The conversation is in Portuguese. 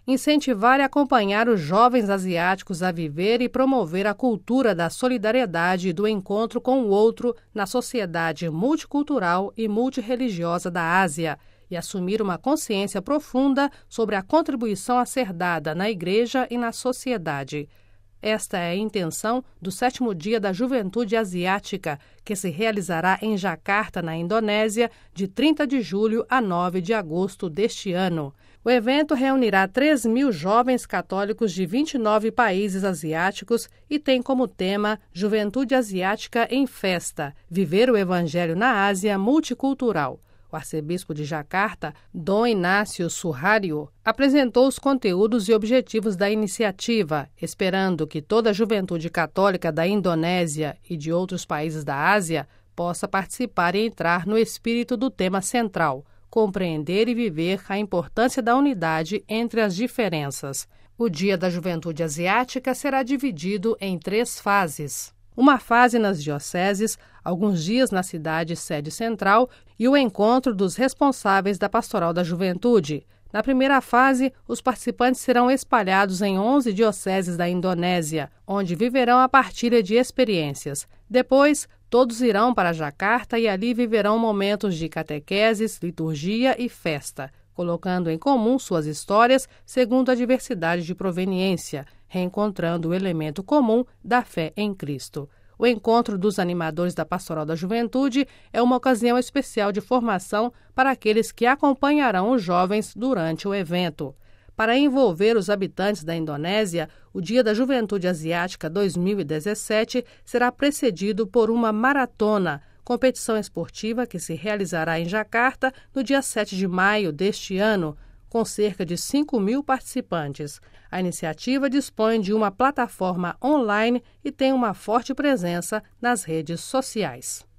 incentivar e acompanhar os jovens asiáticos a viver e promover a cultura da solidariedade e do encontro com o outro na sociedade multicultural e multirreligiosa da Ásia e assumir uma consciência profunda sobre a contribuição a ser dada na Igreja e na sociedade. Esta é a intenção do 7º Dia da Juventude Asiática, que se realizará em Jacarta, na Indonésia, de 30 de julho a 9 de agosto deste ano. O evento reunirá 3.000 jovens católicos de 29 países asiáticos e tem como tema Juventude Asiática em Festa, viver o Evangelho na Ásia multicultural. O arcebispo de Jacarta, Dom Inácio Suharyo, apresentou os conteúdos e objetivos da iniciativa, esperando que toda a juventude católica da Indonésia e de outros países da Ásia possa participar e entrar no espírito do tema central, compreender e viver a importância da unidade entre as diferenças. O Dia da Juventude Asiática será dividido em 3 fases. Uma fase nas dioceses, alguns dias na cidade sede central e o encontro dos responsáveis da Pastoral da Juventude. Na primeira fase, os participantes serão espalhados em 11 dioceses da Indonésia, onde viverão a partilha de experiências. Depois, todos irão para Jacarta e ali viverão momentos de catequeses, liturgia e festa, colocando em comum suas histórias segundo a diversidade de proveniência, reencontrando o elemento comum da fé em Cristo. O encontro dos animadores da Pastoral da Juventude é uma ocasião especial de formação para aqueles que acompanharão os jovens durante o evento. Para envolver os habitantes da Indonésia, o Dia da Juventude Asiática 2017 será precedido por uma maratona, competição esportiva que se realizará em Jacarta no dia 7 de maio deste ano, com cerca de 5.000 participantes. A iniciativa dispõe de uma plataforma online e tem uma forte presença nas redes sociais.